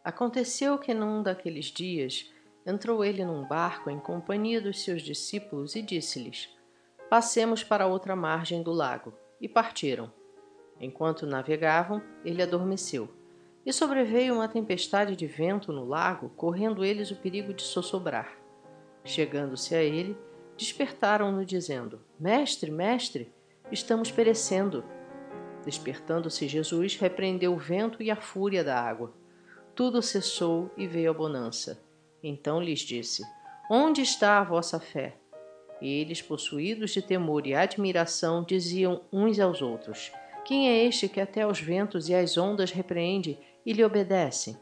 Aconteceu que num daqueles dias entrou ele num barco em companhia dos seus discípulos e disse-lhes: Passemos para a outra margem do lago. E partiram. Enquanto navegavam, ele adormeceu. E sobreveio uma tempestade de vento no lago, correndo eles o perigo de sossobrar. Chegando-se a ele, despertaram-no dizendo: Mestre, mestre, estamos perecendo. Despertando-se Jesus, repreendeu o vento e a fúria da água. Tudo cessou e veio a bonança. Então lhes disse: Onde está a vossa fé? E eles, possuídos de temor e admiração, diziam uns aos outros: Quem é este que até os ventos e as ondas repreende e lhe obedecem?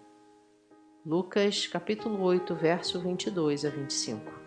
Lucas, capítulo 8, verso 22 a 25.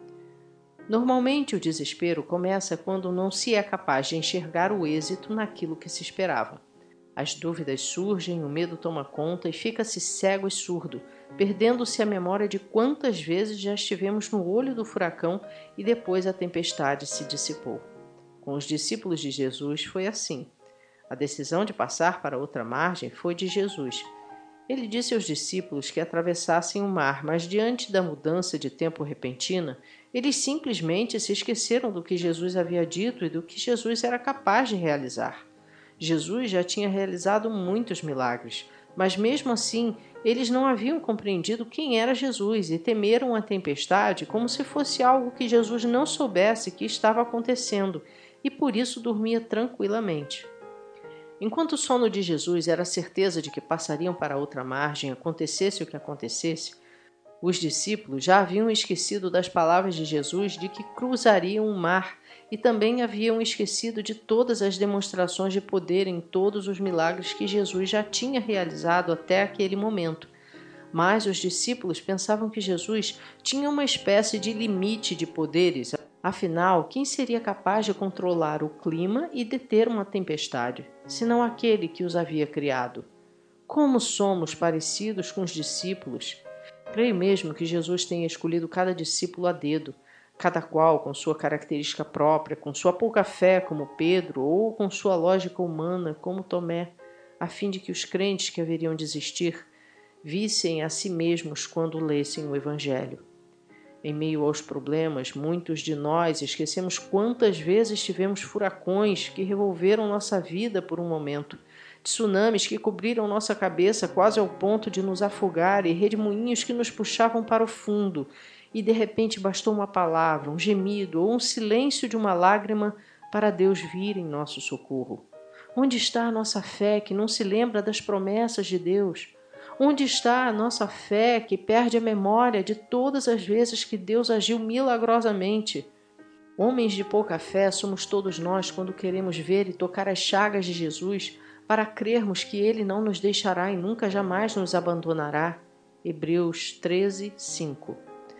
Normalmente o desespero começa quando não se é capaz de enxergar o êxito naquilo que se esperava. As dúvidas surgem, o medo toma conta e fica-se cego e surdo, perdendo-se a memória de quantas vezes já estivemos no olho do furacão e depois a tempestade se dissipou. Com os discípulos de Jesus foi assim. A decisão de passar para outra margem foi de Jesus. Ele disse aos discípulos que atravessassem o mar, mas diante da mudança de tempo repentina, eles simplesmente se esqueceram do que Jesus havia dito e do que Jesus era capaz de realizar. Jesus já tinha realizado muitos milagres, mas mesmo assim eles não haviam compreendido quem era Jesus e temeram a tempestade como se fosse algo que Jesus não soubesse que estava acontecendo e por isso dormia tranquilamente. Enquanto o sono de Jesus era a certeza de que passariam para outra margem, acontecesse o que acontecesse, os discípulos já haviam esquecido das palavras de Jesus de que cruzariam o mar e também haviam esquecido de todas as demonstrações de poder em todos os milagres que Jesus já tinha realizado até aquele momento. Mas os discípulos pensavam que Jesus tinha uma espécie de limite de poderes. Afinal, quem seria capaz de controlar o clima e deter uma tempestade, senão aquele que os havia criado? Como somos parecidos com os discípulos? Creio mesmo que Jesus tenha escolhido cada discípulo a dedo, cada qual com sua característica própria, com sua pouca fé, como Pedro, ou com sua lógica humana, como Tomé, a fim de que os crentes que haveriam desistir vissem a si mesmos quando lessem o Evangelho. Em meio aos problemas, muitos de nós esquecemos quantas vezes tivemos furacões que revolveram nossa vida por um momento, tsunamis que cobriram nossa cabeça quase ao ponto de nos afogar e redemoinhos que nos puxavam para o fundo, e de repente bastou uma palavra, um gemido ou um silêncio de uma lágrima para Deus vir em nosso socorro. Onde está a nossa fé que não se lembra das promessas de Deus? Onde está a nossa fé que perde a memória de todas as vezes que Deus agiu milagrosamente? Homens de pouca fé somos todos nós quando queremos ver e tocar as chagas de Jesus para crermos que Ele não nos deixará e nunca jamais nos abandonará. Hebreus 13, 5.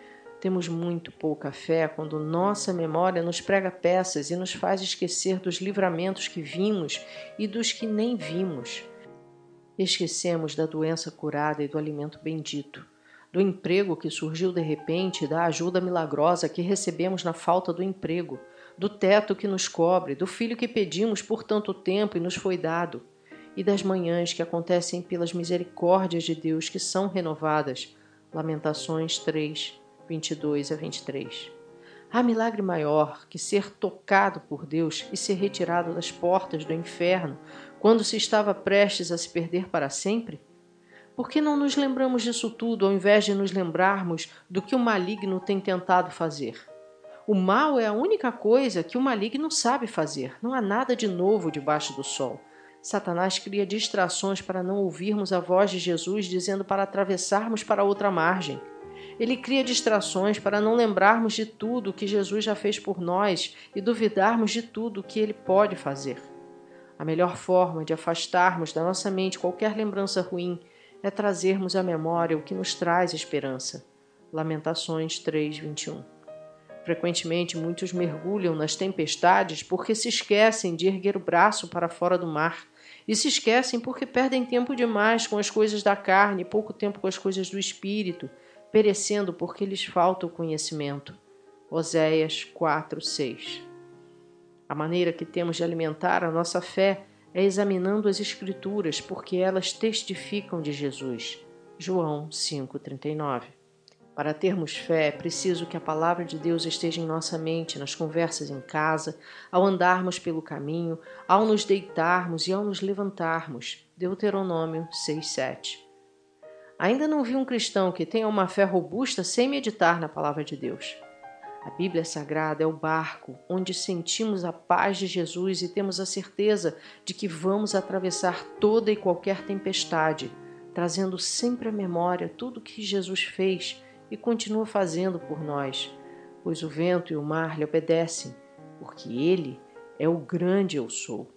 Temos muito pouca fé quando nossa memória nos prega peças e nos faz esquecer dos livramentos que vimos e dos que nem vimos. Esquecemos da doença curada e do alimento bendito, do emprego que surgiu de repente e da ajuda milagrosa que recebemos na falta do emprego, do teto que nos cobre, do filho que pedimos por tanto tempo e nos foi dado, e das manhãs que acontecem pelas misericórdias de Deus que são renovadas. Lamentações 3, 22 a 23. Há milagre maior que ser tocado por Deus e ser retirado das portas do inferno quando se estava prestes a se perder para sempre? Por que não nos lembramos disso tudo ao invés de nos lembrarmos do que o maligno tem tentado fazer? O mal é a única coisa que o maligno sabe fazer. Não há nada de novo debaixo do sol. Satanás cria distrações para não ouvirmos a voz de Jesus dizendo para atravessarmos para outra margem. Ele cria distrações para não lembrarmos de tudo o que Jesus já fez por nós e duvidarmos de tudo o que Ele pode fazer. A melhor forma de afastarmos da nossa mente qualquer lembrança ruim é trazermos à memória o que nos traz esperança. Lamentações 3, 21. Frequentemente, muitos mergulham nas tempestades porque se esquecem de erguer o braço para fora do mar e se esquecem porque perdem tempo demais com as coisas da carne e pouco tempo com as coisas do espírito, perecendo porque lhes falta o conhecimento. Oséias 4, 6. A maneira que temos de alimentar a nossa fé é examinando as Escrituras, porque elas testificam de Jesus. João 5,39. Para termos fé, é preciso que a palavra de Deus esteja em nossa mente, nas conversas em casa, ao andarmos pelo caminho, ao nos deitarmos e ao nos levantarmos. Deuteronômio 6,7. Ainda não vi um cristão que tenha uma fé robusta sem meditar na palavra de Deus. A Bíblia Sagrada é o barco onde sentimos a paz de Jesus e temos a certeza de que vamos atravessar toda e qualquer tempestade, trazendo sempre à memória tudo o que Jesus fez e continua fazendo por nós, pois o vento e o mar lhe obedecem, porque Ele é o grande Eu Sou.